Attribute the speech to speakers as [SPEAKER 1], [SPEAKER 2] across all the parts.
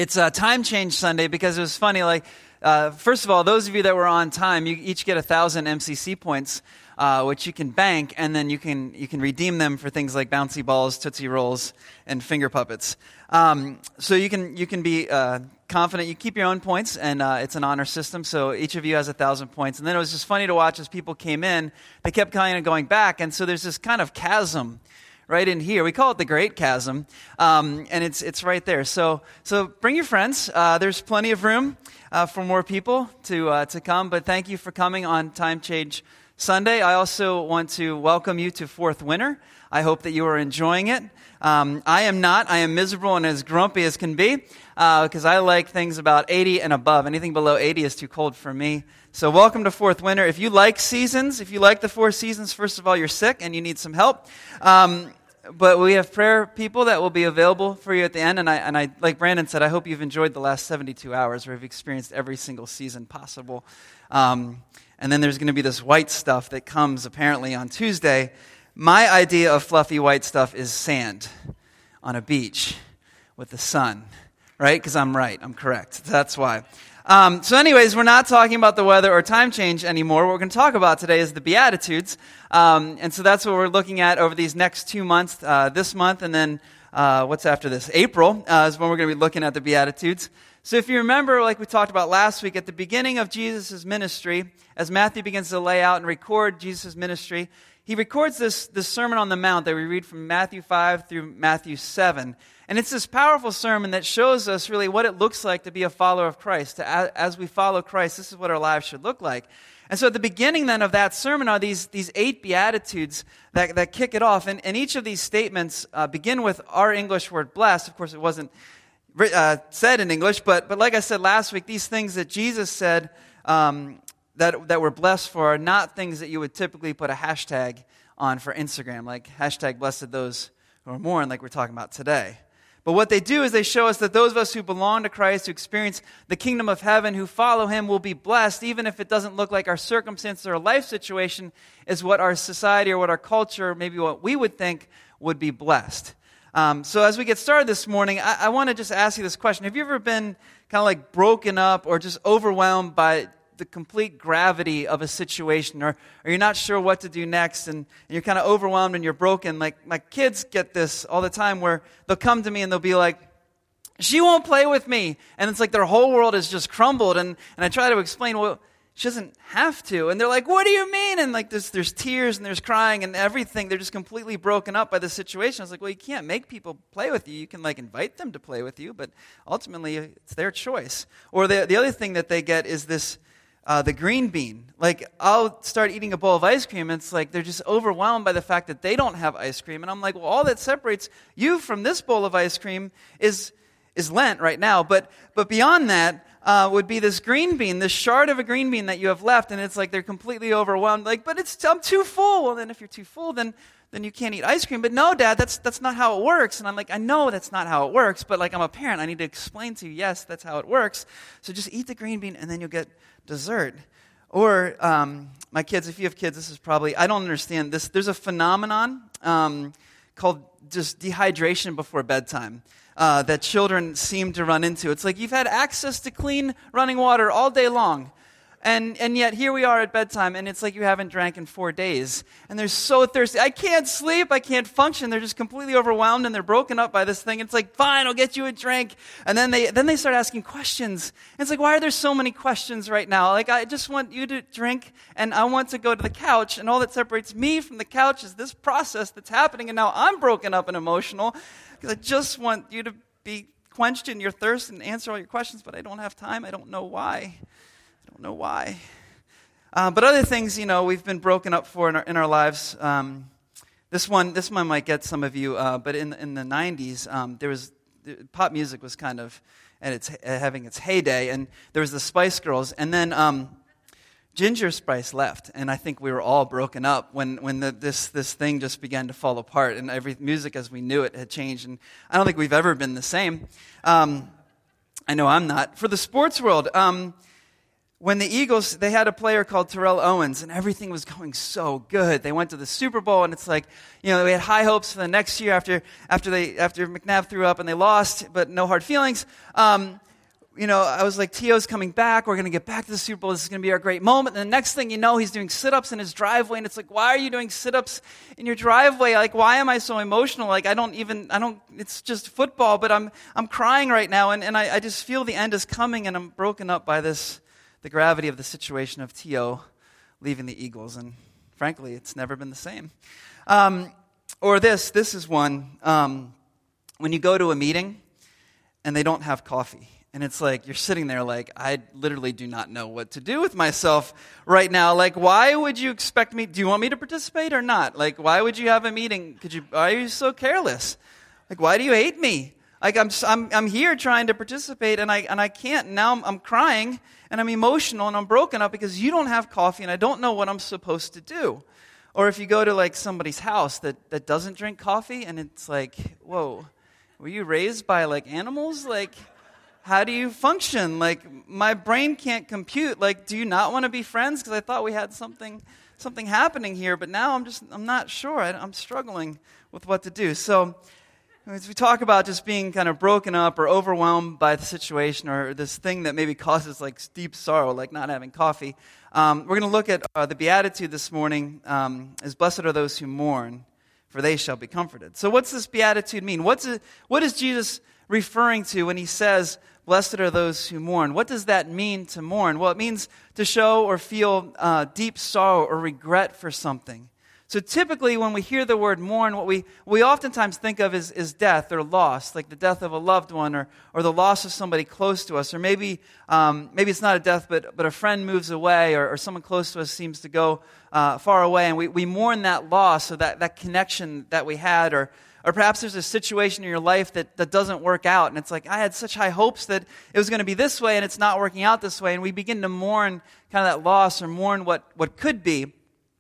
[SPEAKER 1] It's a time change Sunday because it was funny. First of all, those of you that were on time, you each get 1,000 MCC points, which you can bank, and then you can redeem them for things like bouncy balls, Tootsie Rolls, and finger puppets. So you can be confident. You keep your own points, and it's an honor system. So each of you has 1,000 points. And then it was just funny to watch as people came in. They kept kind of going back, and so there's this kind of chasm right in here. We call it the Great Chasm, and it's right there. So bring your friends. There's plenty of room for more people to come. But thank you for coming on Time Change Sunday. I also want to welcome you to Fourth Winter. I hope that you are enjoying it. I am not. I am miserable and as grumpy as can be because I like things about 80 and above. Anything below 80 is too cold for me. So welcome to Fourth Winter. If you like seasons, if you like the 4 seasons, first of all, you're sick and you need some help. But we have prayer people that will be available for you at the end. And I, like Brandon said, I hope you've enjoyed the last 72 hours where we've experienced every single season possible. And then there's going to be this white stuff that comes apparently on Tuesday. My idea of fluffy white stuff is sand on a beach with the sun, right? Because I'm right. I'm correct. That's why. So anyways, we're not talking about the weather or time change anymore. What we're going to talk about today is the Beatitudes. And so that's what we're looking at over these next 2 months, this month, and then what's after this? April is when we're going to be looking at the Beatitudes. So if you remember, like we talked about last week, at the beginning of Jesus' ministry, as Matthew begins to lay out and record Jesus' ministry, he records this Sermon on the Mount that we read from Matthew 5 through Matthew 7. And it's this powerful sermon that shows us really what it looks like to be a follower of Christ. As we follow Christ, this is what our lives should look like. And so at the beginning then of that sermon are these 8 Beatitudes that kick it off. And each of these statements begin with our English word blessed. Of course, it wasn't said in English, but like I said last week, these things that Jesus said that we're blessed for are not things that you would typically put a hashtag on for Instagram, like hashtag blessed those who are mourn, like we're talking about today. But what they do is they show us that those of us who belong to Christ, who experience the kingdom of heaven, who follow Him, will be blessed, even if it doesn't look like our circumstance or life situation is what our society or what our culture, maybe what we would think would be blessed. So as we get started this morning, I want to just ask you this question. Have you ever been kind of like broken up or just overwhelmed by the complete gravity of a situation, or you're not sure what to do next, and you're kind of overwhelmed and you're broken? Like my kids get this all the time where they'll come to me and they'll be like, she won't play with me. And it's like their whole world has just crumbled. And I try to explain, well, she doesn't have to. And they're like, what do you mean? And like there's tears and there's crying and everything. They're just completely broken up by the situation. I was like, well, you can't make people play with you. You can like invite them to play with you, but ultimately it's their choice. Or the other thing that they get is this, the green bean. Like, I'll start eating a bowl of ice cream, and it's like they're just overwhelmed by the fact that they don't have ice cream. And I'm like, well, all that separates you from this bowl of ice cream is Lent right now. But beyond that would be this green bean, this shard of a green bean that you have left, and it's like they're completely overwhelmed. Like, but I'm too full. Well, then if you're too full, then you can't eat ice cream. But no, Dad, that's not how it works. And I'm like, I know that's not how it works, but like I'm a parent, I need to explain to you, yes, that's how it works. So just eat the green bean, and then you'll get dessert. Or my kids, if you have kids, this is probably, I don't understand this. There's a phenomenon called just dehydration before bedtime that children seem to run into. It's like you've had access to clean running water all day long. And yet here we are at bedtime, and it's like you haven't drank in 4 days. And they're so thirsty. I can't sleep. I can't function. They're just completely overwhelmed, and they're broken up by this thing. It's like, fine, I'll get you a drink. And then they start asking questions. And it's like, why are there so many questions right now? Like, I just want you to drink, and I want to go to the couch. And all that separates me from the couch is this process that's happening. And now I'm broken up and emotional because I just want you to be quenched in your thirst and answer all your questions, but I don't have time. I don't know why. But other things, we've been broken up for in our lives. This one might get some of you. But in the 90s, pop music was kind of having its heyday, and there was the Spice Girls, and then Ginger Spice left, and I think we were all broken up when this thing just began to fall apart, and every music as we knew it had changed, and I don't think we've ever been the same. I know I'm not. For the sports world. when the Eagles, they had a player called Terrell Owens, and everything was going so good. They went to the Super Bowl, and it's like, we had high hopes for the next year after McNabb threw up and they lost, but no hard feelings. I was like, T.O.'s coming back. We're going to get back to the Super Bowl. This is going to be our great moment. And the next thing you know, he's doing sit-ups in his driveway. And it's like, why are you doing sit-ups in your driveway? Like, why am I so emotional? Like, it's just football, but I'm crying right now. And I just feel the end is coming, and I'm broken up by the gravity of the situation of T.O. leaving the Eagles. And frankly, it's never been the same. Or this is one. When you go to a meeting and they don't have coffee. And it's like, you're sitting there like, I literally do not know what to do with myself right now. Like, why would you expect me? Do you want me to participate or not? Like, why would you have a meeting? Why are you so careless? Like, why do you hate me? Like, I'm here trying to participate and I can't. Now I'm crying and I'm emotional and I'm broken up because you don't have coffee and I don't know what I'm supposed to do. Or if you go to like somebody's house that doesn't drink coffee and it's like, whoa, were you raised by like animals? Like, how do you function? Like, my brain can't compute. Like, do you not want to be friends? Because I thought we had something happening here, but now I'm not sure. I'm struggling with what to do. So, as we talk about just being kind of broken up or overwhelmed by the situation or this thing that maybe causes like deep sorrow, like not having coffee, we're going to look at the Beatitude this morning as blessed are those who mourn, for they shall be comforted. So what's this Beatitude mean? What is Jesus referring to when he says, blessed are those who mourn? What does that mean to mourn? Well, it means to show or feel deep sorrow or regret for something. So typically when we hear the word mourn, what we oftentimes think of is death or loss, like the death of a loved one or the loss of somebody close to us. Or maybe it's not a death, but a friend moves away or someone close to us seems to go far away. And we mourn that loss or that connection that we had. Or perhaps there's a situation in your life that doesn't work out. And it's like, I had such high hopes that it was going to be this way and it's not working out this way. And we begin to mourn kind of that loss or mourn what could be.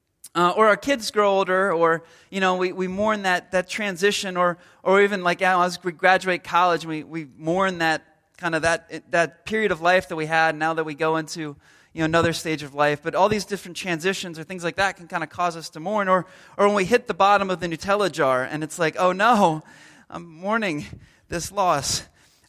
[SPEAKER 1] Or our kids grow older, or, we mourn that transition, or even like as we graduate college, we mourn that kind of that period of life that we had now that we go into, another stage of life. But all these different transitions or things like that can kind of cause us to mourn, or when we hit the bottom of the Nutella jar and it's like, oh no, I'm mourning this loss.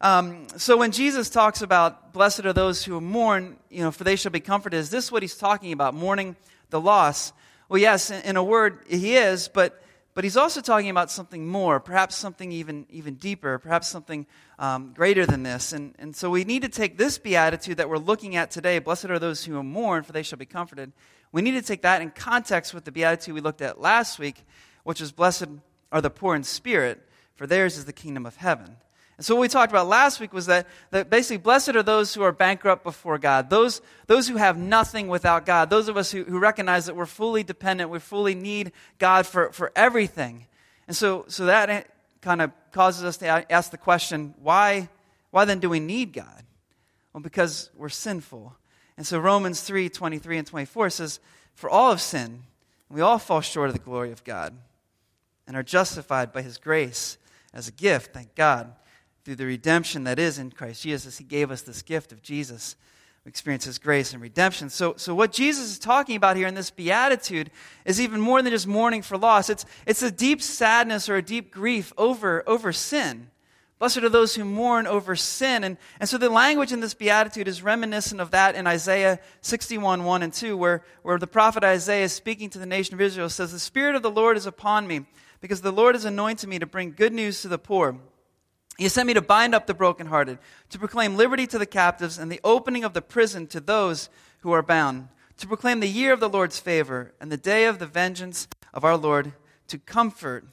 [SPEAKER 1] So when Jesus talks about blessed are those who mourn, for they shall be comforted, is this what he's talking about, mourning the loss? Well, yes, in a word, he is, but he's also talking about something more, perhaps something even deeper, perhaps something greater than this. And so we need to take this beatitude that we're looking at today, blessed are those who mourn, for they shall be comforted. We need to take that in context with the beatitude we looked at last week, which is blessed are the poor in spirit, for theirs is the kingdom of heaven. And so what we talked about last week was that basically blessed are those who are bankrupt before God, those who have nothing without God, those of us who recognize that we're fully dependent, we fully need God for everything. And so that kind of causes us to ask the question, why then do we need God? Well, because we're sinful. And so Romans 3:23 and 24 says, for all have sinned, and we all fall short of the glory of God, and are justified by his grace as a gift, thank God, through the redemption that is in Christ Jesus. He gave us this gift of Jesus. We experience his grace and redemption. So what Jesus is talking about here in this beatitude is even more than just mourning for loss. It's a deep sadness or a deep grief over sin. Blessed are those who mourn over sin. And so the language in this beatitude is reminiscent of that in Isaiah 61:1 and 2, where the prophet Isaiah, speaking to the nation of Israel, says, the Spirit of the Lord is upon me, because the Lord has anointed me to bring good news to the poor. He sent me to bind up the brokenhearted, to proclaim liberty to the captives and the opening of the prison to those who are bound, to proclaim the year of the Lord's favor and the day of the vengeance of our Lord, to comfort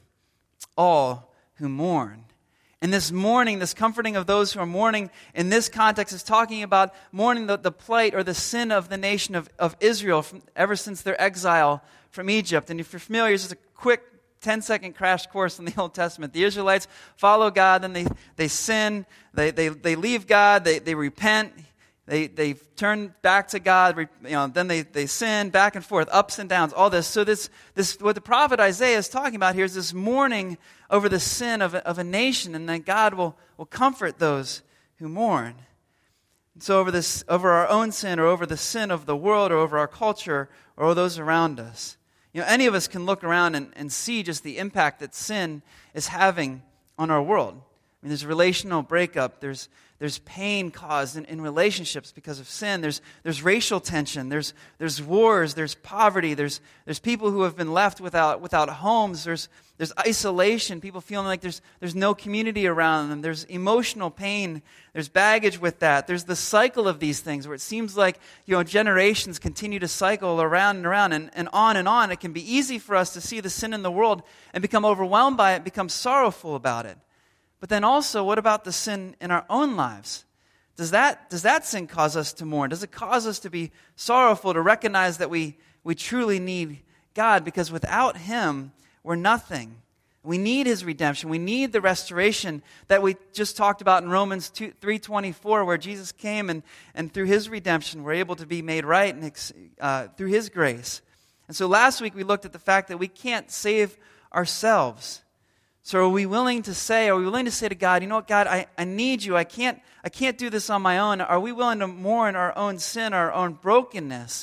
[SPEAKER 1] all who mourn. And this mourning, this comforting of those who are mourning, in this context is talking about mourning the plight or the sin of the nation of Israel ever since their exile from Egypt. And if you're familiar, just a quick 10-second crash course in the Old Testament. The Israelites follow God, then they sin, they leave God, they repent, they turn back to God, then they sin, back and forth, ups and downs, all this. So this what the prophet Isaiah is talking about here is this mourning over the sin of a nation, and then God will comfort those who mourn. So over our own sin, or over the sin of the world, or over our culture, or those around us. Any of us can look around and see just the impact that sin is having on our world. I mean, there's relational breakup. There's pain caused in relationships because of sin. There's racial tension. There's wars. There's poverty. There's people who have been left without homes. There's isolation. People feeling like there's no community around them. There's emotional pain. There's baggage with that. There's the cycle of these things where it seems like generations continue to cycle around and around and on and on. It can be easy for us to see the sin in the world and become overwhelmed by it, become sorrowful about it. But then also, what about the sin in our own lives? Does that sin cause us to mourn? Does it cause us to be sorrowful, to recognize that we truly need God? Because without Him, we're nothing. We need His redemption. We need the restoration that we just talked about in Romans 3:24, where Jesus came and through His redemption, we're able to be made right and through His grace. And so last week, we looked at the fact that we can't save ourselves. So are we willing to say to God, you know what, God, I need you. I can't do this on my own. Are we willing to mourn our own sin, our own brokenness?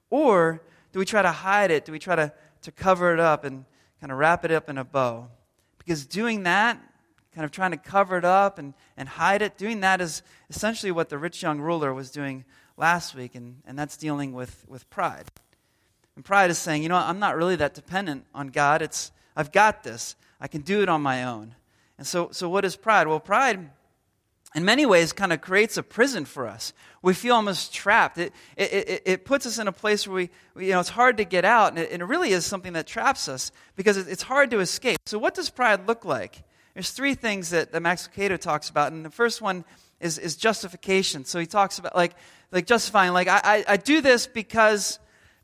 [SPEAKER 1] Or do we try to hide it? Do we try to cover it up and kind of wrap it up in a bow? Because doing that, kind of trying to cover it up and hide it, doing that is essentially what the rich young ruler was doing last week, and that's dealing with pride. And pride is saying, you know what, I'm not really that dependent on God. I've got this. I can do it on my own. And so what is pride? Well, pride, in many ways, kind of creates a prison for us. We feel almost trapped. It puts us in a place where it's hard to get out, and it really is something that traps us because it's hard to escape. So what does pride look like? There's three things that Max Lucado talks about, and the first one is justification. So he talks about like justifying, like I do this because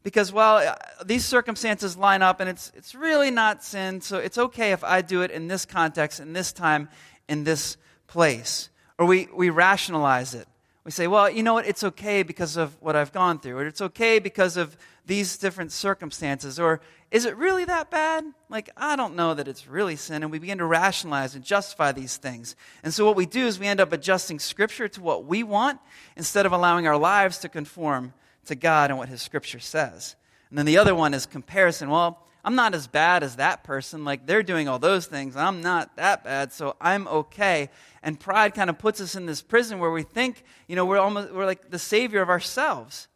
[SPEAKER 1] these circumstances line up and it's really not sin, so it's okay if I do it in this context, in this time, in this place. Or we rationalize it. We say, well, you know what, it's okay because of what I've gone through, or it's okay because of these different circumstances, or is it really that bad? Like, I don't know that it's really sin, and we begin to rationalize and justify these things. And so what we do is we end up adjusting Scripture to what we want instead of allowing our lives to conform to God and what His Scripture says. And then the other one is comparison. Well, I'm not as bad as that person. Like, they're doing all those things. I'm not that bad, so I'm okay. And pride kind of puts us in this prison where we think, we're like the savior of ourselves.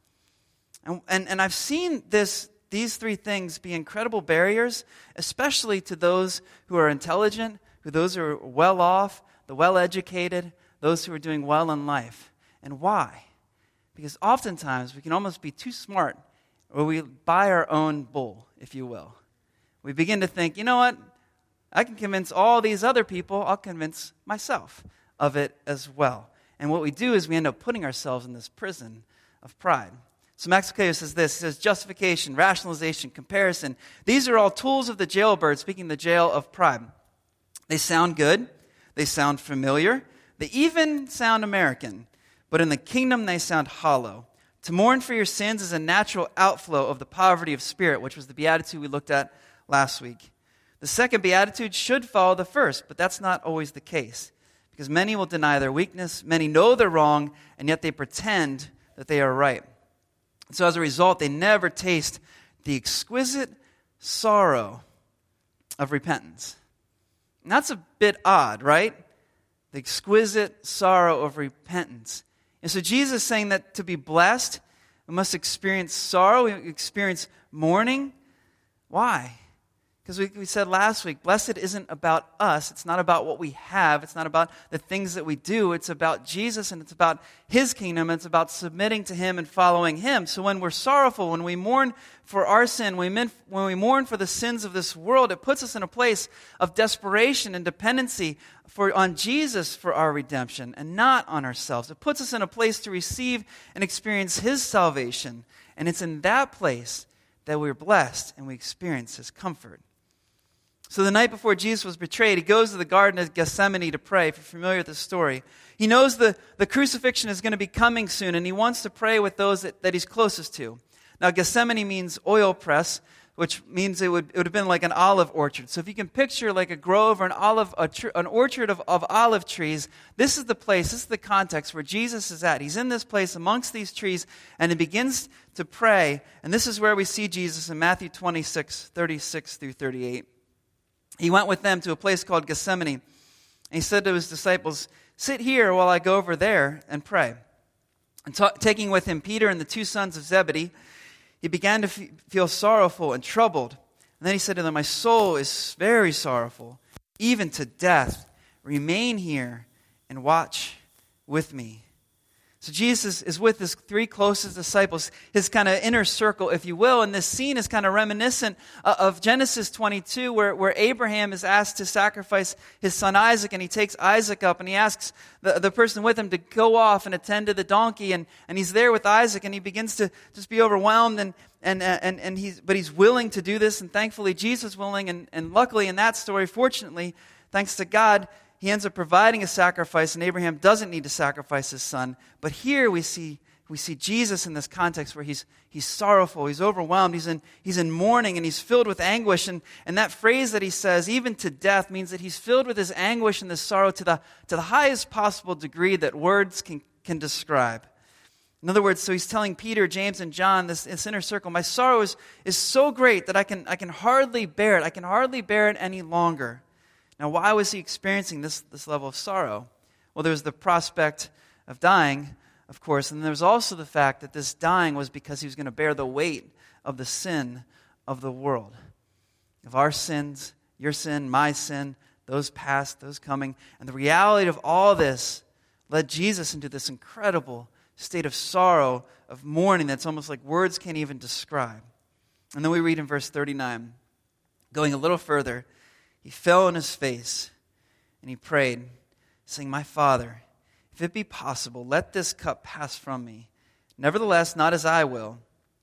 [SPEAKER 1] And I've seen these three things be incredible barriers, especially to those who are intelligent, those who are well off, the well-educated, those who are doing well in life. And why? Because oftentimes we can almost be too smart, or we buy our own bull, if you will. We begin to think, you know what? I can convince all these other people, I'll convince myself of it as well. And what we do is we end up putting ourselves in this prison of pride. So Max Lucado says this, he says, justification, rationalization, comparison, these are all tools of the jailbird, speaking the jail of pride. They sound good, they sound familiar, they even sound American, but in the kingdom they sound hollow. To mourn for your sins is a natural outflow of the poverty of spirit, which was the beatitude we looked at last week. The second beatitude should follow the first, but that's not always the case, because many will deny their weakness, many know they're wrong, and yet they pretend that they are right. So as a result, they never taste the exquisite sorrow of repentance. And that's a bit odd, right? The exquisite sorrow of repentance. And so Jesus is saying that to be blessed, we must experience sorrow, we experience mourning. Why? Because we said last week, blessed isn't about us. It's not about what we have. It's not about the things that we do. It's about Jesus, and it's about His kingdom. It's about submitting to Him and following Him. So when we're sorrowful, when we mourn for our sin, when we mourn for the sins of this world, it puts us in a place of desperation and dependency on Jesus for our redemption and not on ourselves. It puts us in a place to receive and experience His salvation. And it's in that place that we're blessed and we experience His comfort. So the night before Jesus was betrayed, He goes to the Garden of Gethsemane to pray. If you're familiar with this story, He knows the crucifixion is going to be coming soon, and He wants to pray with those that He's closest to. Now, Gethsemane means oil press, which means it would have been like an olive orchard. So if you can picture like a grove or an orchard of olive trees, this is the place, this is the context where Jesus is at. He's in this place amongst these trees, and he begins to pray. And this is where we see Jesus in Matthew 26, 36 through 38. He went with them to a place called Gethsemane, and he said to his disciples, "Sit here while I go over there and pray." And taking with him Peter and the two sons of Zebedee, he began to feel sorrowful and troubled. And then he said to them, "My soul is very sorrowful, even to death. Remain here and watch with me." So Jesus is with his three closest disciples, his kind of inner circle, if you will. And this scene is kind of reminiscent of Genesis 22, where Abraham is asked to sacrifice his son Isaac, and he takes Isaac up, and he asks the person with him to go off and attend to the donkey, and he's there with Isaac, and he begins to just be overwhelmed, but he's willing to do this, and thankfully Jesus is willing, and luckily in that story, fortunately, thanks to God, he ends up providing a sacrifice, and Abraham doesn't need to sacrifice his son. But here we see Jesus in this context where he's sorrowful, he's overwhelmed, he's in mourning, and he's filled with anguish. And that phrase that he says, even to death, means that he's filled with this anguish and this sorrow to the highest possible degree that words can describe. In other words, so he's telling Peter, James, and John, this inner circle, my sorrow is so great that I can hardly bear it. I can hardly bear it any longer. Now, why was he experiencing this level of sorrow? Well, there was the prospect of dying, of course, and there was also the fact that this dying was because he was going to bear the weight of the sin of the world. Of our sins, your sin, my sin, those past, those coming. And the reality of all this led Jesus into this incredible state of sorrow, of mourning that's almost like words can't even describe. And then we read in verse 39, going a little further, he fell on his face and he prayed, saying, "My Father, if it be possible, let this cup pass from me. Nevertheless, not as I will,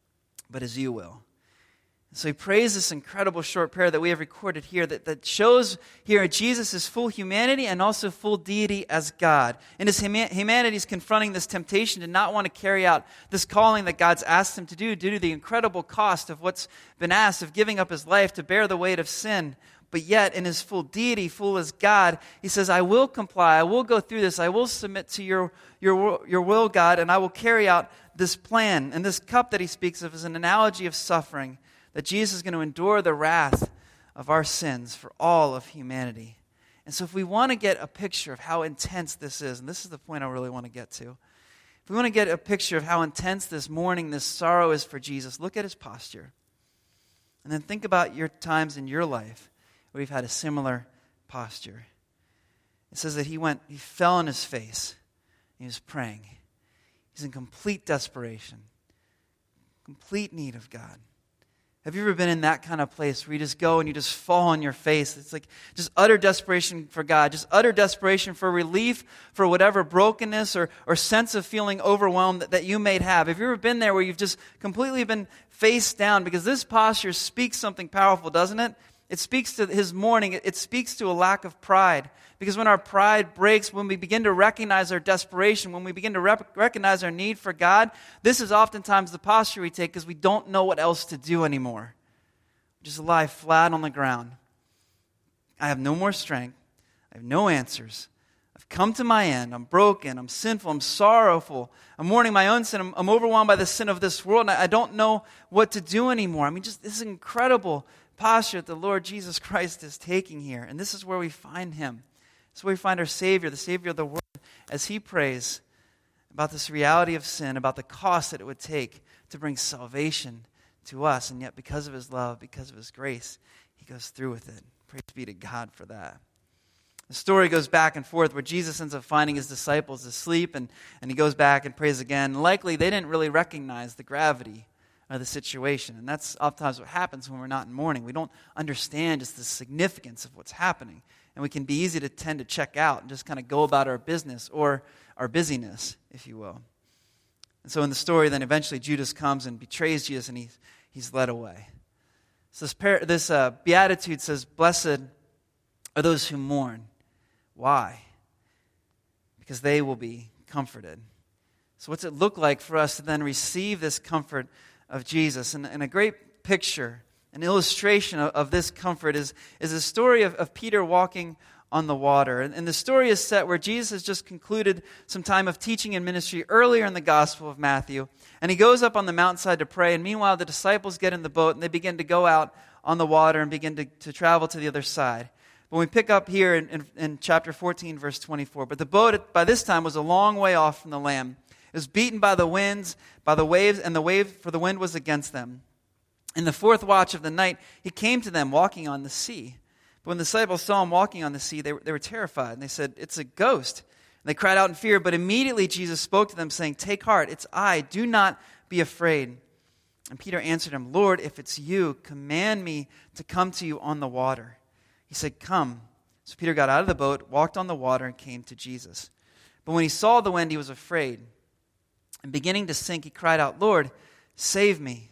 [SPEAKER 1] but as you will." So he prays this incredible short prayer that we have recorded here that shows here Jesus' full humanity and also full deity as God. In his humanity, he's confronting this temptation to not want to carry out this calling that God's asked him to do due to the incredible cost of what's been asked, of giving up his life to bear the weight of sin. But yet, in his full deity, full as God, he says, I will comply, I will go through this, I will submit to your will, God, and I will carry out this plan. And this cup that he speaks of is an analogy of suffering, that Jesus is going to endure the wrath of our sins for all of humanity. And so if we want to get a picture of how intense this is, and this is the point I really want to get to, if we want to get a picture of how intense this mourning, this sorrow is for Jesus, look at his posture. And then think about your times in your life where you've had a similar posture. It says that he fell on his face. He was praying. He's in complete desperation, complete need of God. Have you ever been in that kind of place where you just go and you just fall on your face? It's like just utter desperation for God, just utter desperation for relief for whatever brokenness or sense of feeling overwhelmed that you may have. Have you ever been there where you've just completely been face down? Because this posture speaks something powerful, doesn't it? It speaks to his mourning. It speaks to a lack of pride. Because when our pride breaks, when we begin to recognize our desperation, when we begin to recognize our need for God, this is oftentimes the posture we take because we don't know what else to do anymore. We just lie flat on the ground. I have no more strength. I have no answers. I've come to my end. I'm broken. I'm sinful. I'm sorrowful. I'm mourning my own sin. I'm overwhelmed by the sin of this world, and I don't know what to do anymore. I mean, just this incredible posture that the Lord Jesus Christ is taking here. And this is where we find him. This is where we find our Savior, the Savior of the world, as he prays about this reality of sin, about the cost that it would take to bring salvation to us. And yet because of his love, because of his grace, he goes through with it. Praise be to God for that. The story goes back and forth where Jesus ends up finding his disciples asleep, and he goes back and prays again. Likely they didn't really recognize the gravity of the situation. And that's oftentimes what happens when we're not in mourning. We don't understand just the significance of what's happening. And we can be easy to tend to check out and just kind of go about our business or our busyness, if you will. And so in the story, then eventually Judas comes and betrays Jesus, and he's led away. So this beatitude says, "Blessed are those who mourn." Why? Because they will be comforted. So what's it look like for us to then receive this comfort of Jesus? And a great picture an illustration of this comfort is a story of Peter walking on the water. And the story is set where Jesus has just concluded some time of teaching and ministry earlier in the Gospel of Matthew. And he goes up on the mountainside to pray. And meanwhile, the disciples get in the boat and they begin to go out on the water and begin to travel to the other side. But we pick up here in chapter 14, verse 24. But the boat by this time was a long way off from the land. It was beaten by the winds, by the waves, and for the wind was against them. In the fourth watch of the night, he came to them walking on the sea. But when the disciples saw him walking on the sea, they were terrified. And they said, "It's a ghost." And they cried out in fear. But immediately Jesus spoke to them, saying, "Take heart, it's I. Do not be afraid." And Peter answered him, "Lord, if it's you, command me to come to you on the water." He said, "Come." So Peter got out of the boat, walked on the water, and came to Jesus. But when he saw the wind, he was afraid. And beginning to sink, he cried out, "Lord, save me."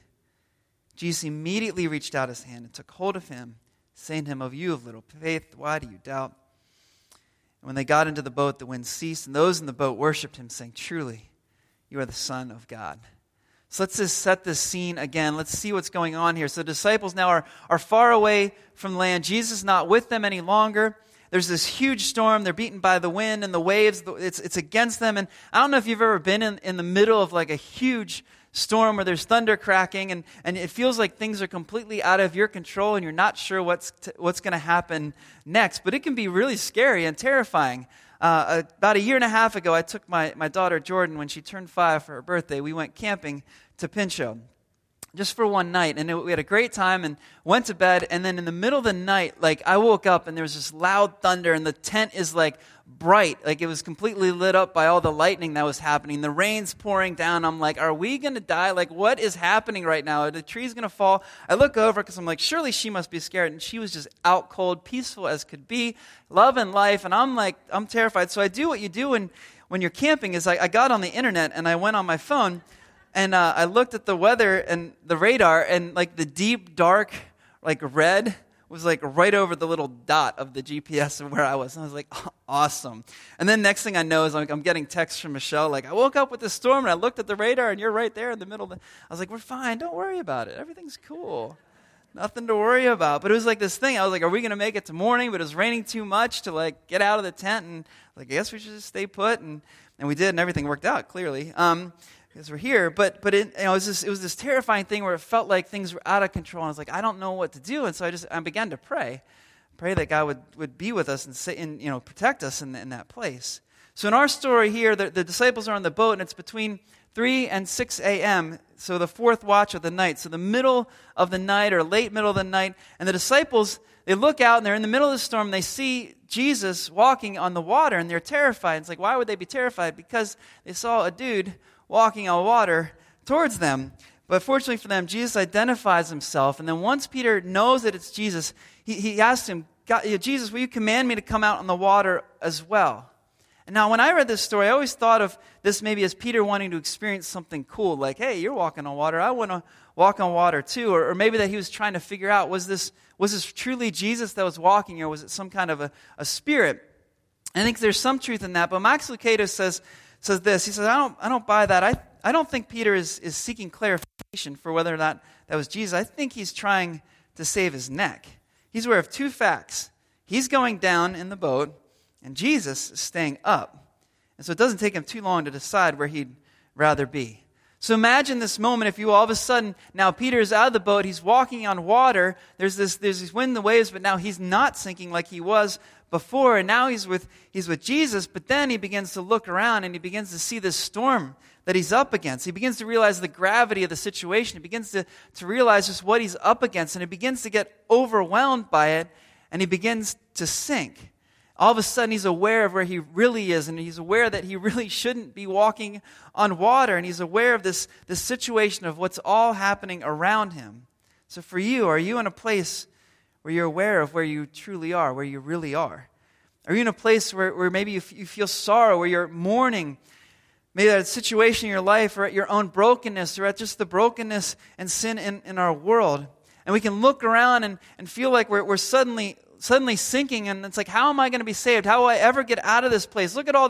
[SPEAKER 1] Jesus immediately reached out his hand and took hold of him, saying to him, "O you of little faith, why do you doubt?" And when they got into the boat, the wind ceased, and those in the boat worshipped him, saying, "Truly, you are the Son of God." So let's just set this scene again. Let's see what's going on here. So the disciples now are far away from land. Jesus is not with them any longer. There's this huge storm. They're beaten by the wind and the waves. It's against them. And I don't know if you've ever been in the middle of like a huge storm where there's thunder cracking and it feels like things are completely out of your control and you're not sure what's going to happen next. But it can be really scary and terrifying. About a year and a half ago, I took my daughter Jordan when she turned 5 for her birthday. We went camping to Pinchot just for one night, and we had a great time and went to bed. And then in the middle of the night, like I woke up and there was this loud thunder, and the tent is like bright, like it was completely lit up by all the lightning that was happening. The rain's pouring down. I'm like, are we going to die? Like, what is happening right now? Are the trees going to fall? I look over because I'm like, surely she must be scared. And she was just out cold, peaceful as could be, love and life. And I'm like, I'm terrified. So I do what you do when you're camping is I got on the internet and I went on my phone and I looked at the weather and the radar, and like the deep, dark, like red was like right over the little dot of the GPS of where I was. And I was like, oh, awesome. And then next thing I know is I'm getting texts from Michelle, like, I woke up with this storm and I looked at the radar and you're right there in the middle. I was like, we're fine. Don't worry about it. Everything's cool. Nothing to worry about. But it was like this thing. I was like, are we going to make it to morning? But it was raining too much to like get out of the tent. And like, I guess we should just stay put. And we did, and everything worked out clearly. Because we're here, but it was this terrifying thing where it felt like things were out of control. And I was like, I don't know what to do, and so I began to pray that God would be with us and protect us in that place. So in our story here, the disciples are on the boat, and it's between 3 and 6 a.m., so the fourth watch of the night, so the middle of the night or late middle of the night, and the disciples, they look out and they're in the middle of the storm, and they see Jesus walking on the water, and they're terrified. It's like, why would they be terrified? Because they saw a dude walking on water towards them. But fortunately for them, Jesus identifies himself. And then once Peter knows that it's Jesus, he asks him, Jesus, will you command me to come out on the water as well? And now when I read this story, I always thought of this maybe as Peter wanting to experience something cool. Like, hey, you're walking on water. I want to walk on water too. Or maybe that he was trying to figure out, was this truly Jesus that was walking, or was it some kind of a spirit? I think there's some truth in that. But Max Lucado says this. He says, I don't buy that. I don't think Peter is seeking clarification for whether or not that was Jesus. I think he's trying to save his neck. He's aware of two facts. He's going down in the boat, and Jesus is staying up. And so it doesn't take him too long to decide where he'd rather be. So imagine this moment, if you all of a sudden, now Peter is out of the boat, he's walking on water, there's this wind and the waves, but now he's not sinking like he was before, and now he's with Jesus, but then he begins to look around and he begins to see this storm that he's up against. He begins to realize the gravity of the situation. He begins to realize just what he's up against, and he begins to get overwhelmed by it, and he begins to sink. All of a sudden, he's aware of where he really is, and he's aware that he really shouldn't be walking on water, and he's aware of this situation of what's all happening around him. So for you, are you in a place where you're aware of where you truly are, where you really are? Are you in a place where maybe you feel sorrow, where you're mourning, maybe at a situation in your life, or at your own brokenness, or at just the brokenness and sin in our world? And we can look around and feel like we're suddenly sinking, and it's like, how am I going to be saved? How will I ever get out of this place? Look at all this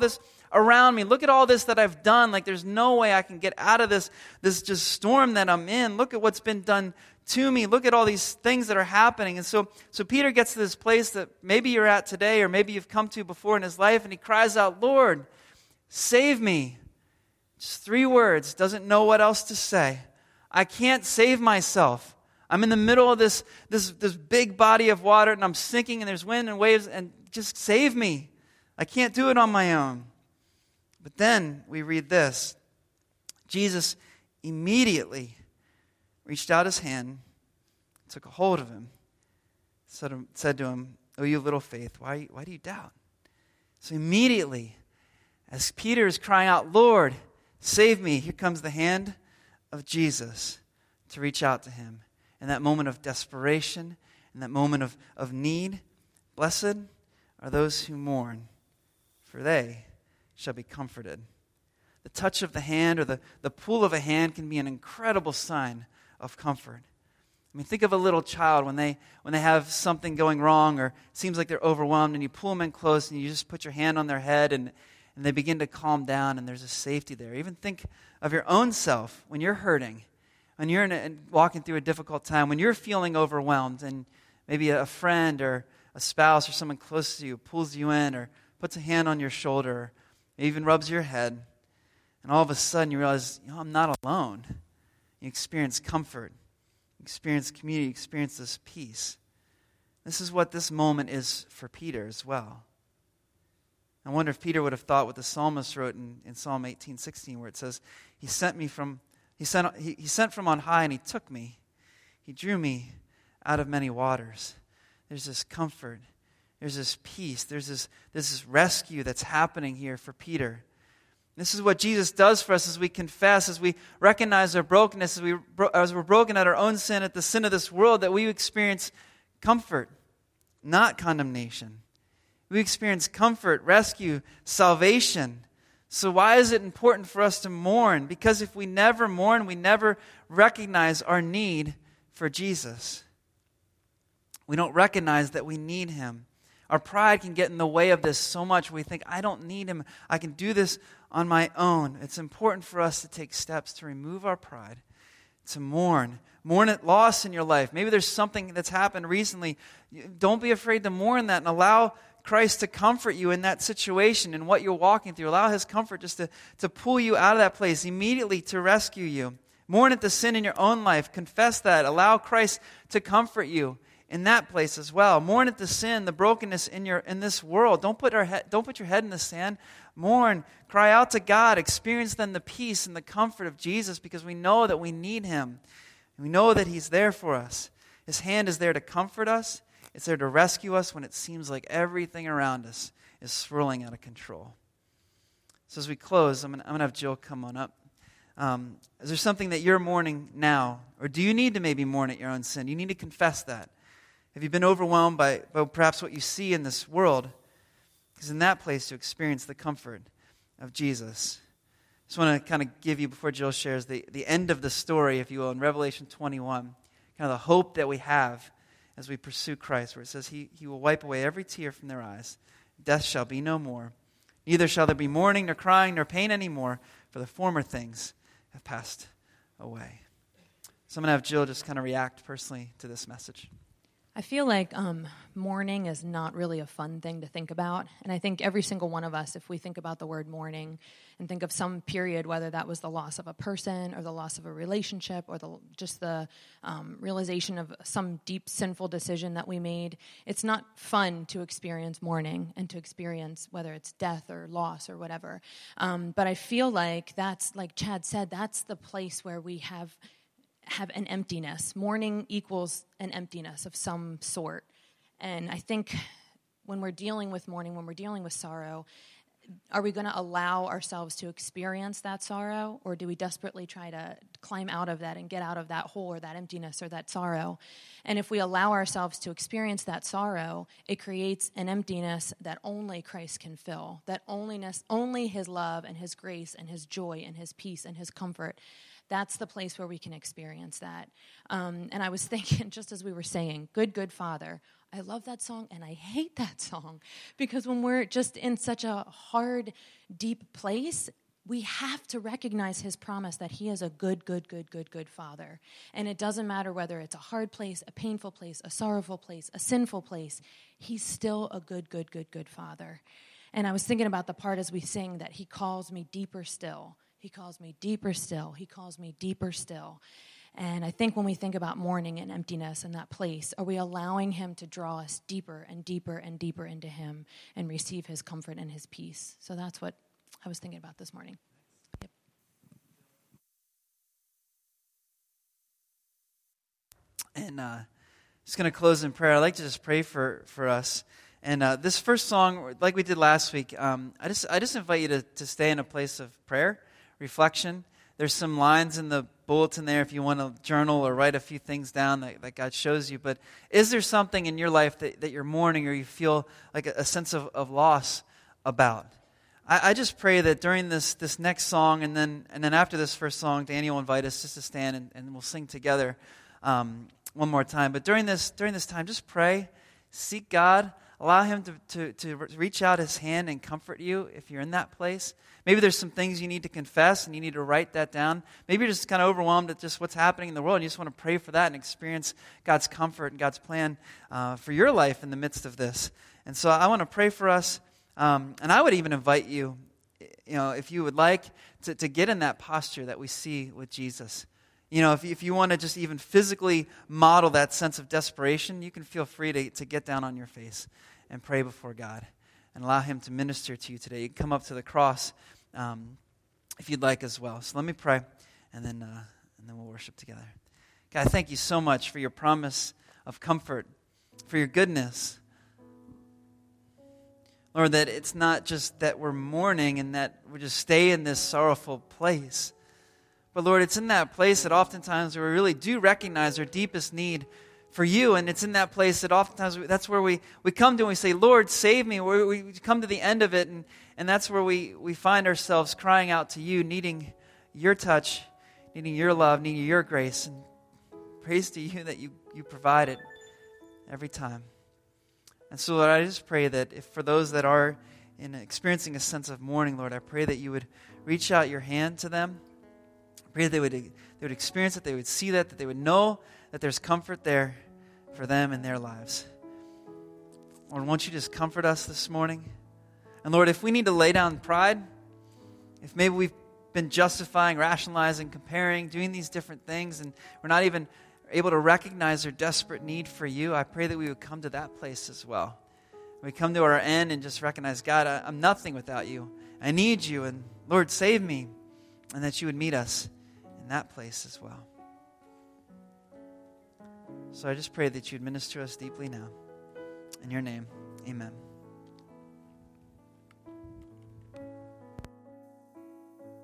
[SPEAKER 1] around me. Look at all this that I've done. Like there's no way I can get out of this just storm that I'm in. Look at what's been done to me. Look at all these things that are happening. And so Peter gets to this place that maybe you're at today or maybe you've come to before in his life, and he cries out, Lord, save me. Just 3 words, doesn't know what else to say. I can't save myself. I'm in the middle of this big body of water, and I'm sinking, and there's wind and waves, and just save me. I can't do it on my own. But then we read this. Jesus immediately reached out his hand, took a hold of him, said to him, "Oh, you little faith, why do you doubt?" So immediately, as Peter is crying out, "Lord, save me," here comes the hand of Jesus to reach out to him. In that moment of desperation, in that moment of need, blessed are those who mourn, for they shall be comforted. The touch of the hand or the pull of a hand can be an incredible sign of comfort. I mean, think of a little child when they have something going wrong or it seems like they're overwhelmed, and you pull them in close and you just put your hand on their head and they begin to calm down, and there's a safety there. Even think of your own self when you're hurting, when you're walking through a difficult time, when you're feeling overwhelmed, and maybe a friend or a spouse or someone close to you pulls you in or puts a hand on your shoulder, or even rubs your head, and all of a sudden you realize, I'm not alone. You experience comfort, you experience community, you experience this peace. This is what this moment is for Peter as well. I wonder if Peter would have thought what the psalmist wrote in Psalm 18:16, where it says, He sent from on high, and he took me. He drew me out of many waters. There's this comfort. There's this peace. There's this rescue that's happening here for Peter. This is what Jesus does for us as we confess, as we recognize our brokenness, as we're broken at our own sin, at the sin of this world, that we experience comfort, not condemnation. We experience comfort, rescue, salvation. So why is it important for us to mourn? Because if we never mourn, we never recognize our need for Jesus. We don't recognize that we need him. Our pride can get in the way of this so much. We think, I don't need him. I can do this on my own. It's important for us to take steps to remove our pride, to mourn. Mourn at loss in your life. Maybe there's something that's happened recently. Don't be afraid to mourn that and allow Christ to comfort you in that situation and what you're walking through. Allow his comfort just to pull you out of that place, immediately to rescue you. Mourn at the sin in your own life. Confess that. Allow Christ to comfort you in that place as well. Mourn at the sin, the brokenness in this world. Don't put your head in the sand. Mourn. Cry out to God. Experience then the peace and the comfort of Jesus, because we know that we need him. We know that he's there for us. His hand is there to comfort us. It's there to rescue us when it seems like everything around us is swirling out of control. So as we close, I'm going to have Jill come on up. Is there something that you're mourning now? Or do you need to maybe mourn at your own sin? You need to confess that. Have you been overwhelmed by perhaps what you see in this world? Because in that place you experience the comfort of Jesus. I just want to kind of give you, before Jill shares, the end of the story, if you will, in Revelation 21. Kind of the hope that we have as we pursue Christ, where it says he will wipe away every tear from their eyes. Death shall be no more. Neither shall there be mourning, nor crying, nor pain anymore, for the former things have passed away. So I'm going to have Jill just kind of react personally to this message.
[SPEAKER 2] I feel like mourning is not really a fun thing to think about. And I think every single one of us, if we think about the word mourning and think of some period, whether that was the loss of a person or the loss of a relationship or just the realization of some deep sinful decision that we made, it's not fun to experience mourning and to experience whether it's death or loss or whatever. But I feel like that's, like Chad said, that's the place where we have an emptiness. Mourning equals an emptiness of some sort. And I think when we're dealing with mourning, when we're dealing with sorrow, are we going to allow ourselves to experience that sorrow, or do we desperately try to climb out of that and get out of that hole or that emptiness or that sorrow? And if we allow ourselves to experience that sorrow, it creates an emptiness that only Christ can fill, that only his love and his grace and his joy and his peace and his comfort That's the place where we can experience that. And I was thinking, just as we were saying, good, good Father. I love that song and I hate that song because when we're just in such a hard, deep place, we have to recognize his promise that he is a good, good, good, good, good Father. And it doesn't matter whether it's a hard place, a painful place, a sorrowful place, a sinful place. He's still a good, good, good, good Father. And I was thinking about the part as we sing that he calls me deeper still. He calls me deeper still. He calls me deeper still. And I think when we think about mourning and emptiness in that place, are we allowing him to draw us deeper and deeper and deeper into him and receive his comfort and his peace? So that's what I was thinking about this morning. Yep.
[SPEAKER 1] And just going to close in prayer. I'd like to just pray for us. And this first song, like we did last week, I just invite you to stay in a place of prayer, reflection. There's some lines in the bulletin there if you want to journal or write a few things down that God shows you. But is there something in your life that you're mourning or you feel like a sense of loss about? I just pray that during this next song and then after this first song, Danny will invite us just to stand and we'll sing together one more time. But during this time, just pray, seek God, allow him to reach out his hand and comfort you if you're in that place. Maybe there's some things you need to confess and you need to write that down. Maybe you're just kind of overwhelmed at just what's happening in the world and you just want to pray for that and experience God's comfort and God's plan for your life in the midst of this. And so I want to pray for us. And I would even invite you, if you would like, to get in that posture that we see with Jesus. If you want to just even physically model that sense of desperation, you can feel free to get down on your face and pray before God and allow him to minister to you today. You can come up to the cross if you'd like as well. So let me pray, and then we'll worship together. God, thank you so much for your promise of comfort, for your goodness. Lord, that it's not just that we're mourning and that we just stay in this sorrowful place. But Lord, it's in that place that oftentimes we really do recognize our deepest need for you. And it's in that place that oftentimes that's where we come to and we say, Lord, save me. We come to the end of it. And that's where we find ourselves crying out to you, needing your touch, needing your love, needing your grace. And praise to you that you provide it every time. And so, Lord, I just pray that if for those that are experiencing a sense of mourning, Lord, I pray that you would reach out your hand to them. I pray that they would experience it, they would see that they would know that there's comfort there for them in their lives. Lord, won't you just comfort us this morning? And Lord, if we need to lay down pride, if maybe we've been justifying, rationalizing, comparing, doing these different things, and we're not even able to recognize our desperate need for you, I pray that we would come to that place as well. We come to our end and just recognize, God, I'm nothing without you. I need you, and Lord, save me, and that you would meet us in that place as well. So I just pray that you'd minister us deeply now. In your name, amen.